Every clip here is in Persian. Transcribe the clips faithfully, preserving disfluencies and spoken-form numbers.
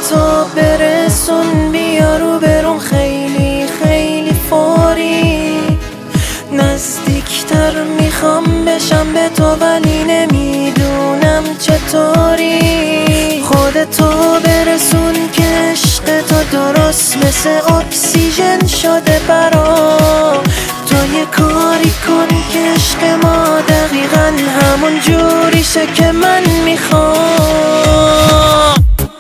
تو برسون، بیا رو برون خیلی خیلی فوری. نزدیکتر میخوام بشم به تو ولی نمیدونم چطوری. خودتو برسون که عشق تو درست مثل اکسیژن شده برام. تو یه کاری کن که عشق ما دقیقا همون جوریشه که من میخوام.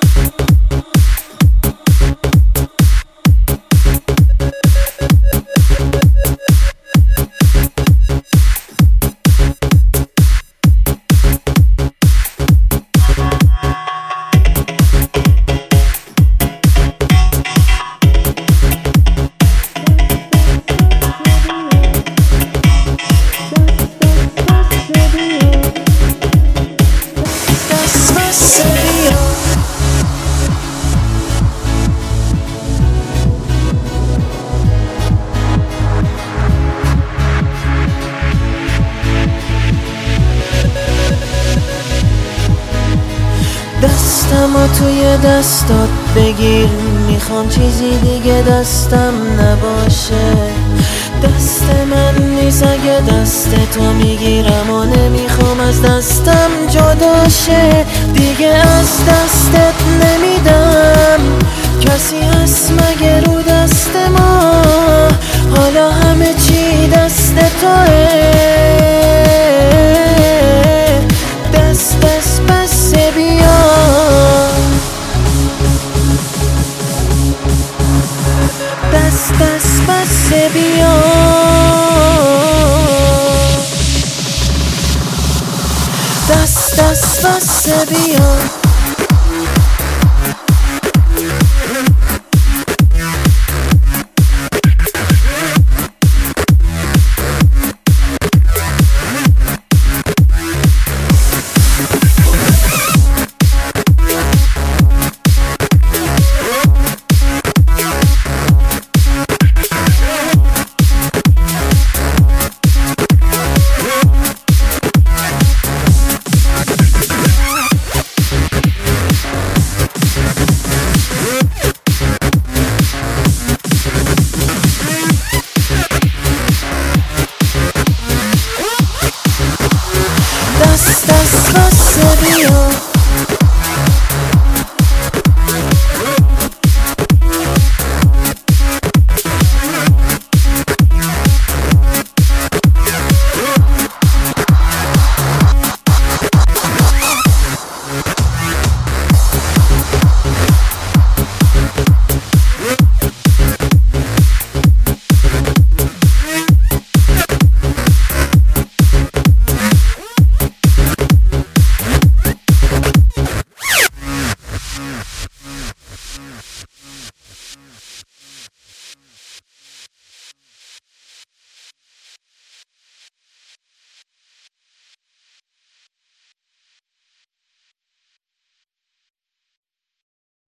دستمو توی دستات بگیر، میخوام چیزی دیگه دستم نباشه. دست من نیست اگه دست تو میگیرم و نمیخوام از دستم جداشه. دیگه از دستت نمیدم، کسی هست مگه رو دست ما؟ حالا همه چی دست توه. دست دست بس بیا، دست دست بس بیا، دست دست بس بیا. دست دست بس بیا.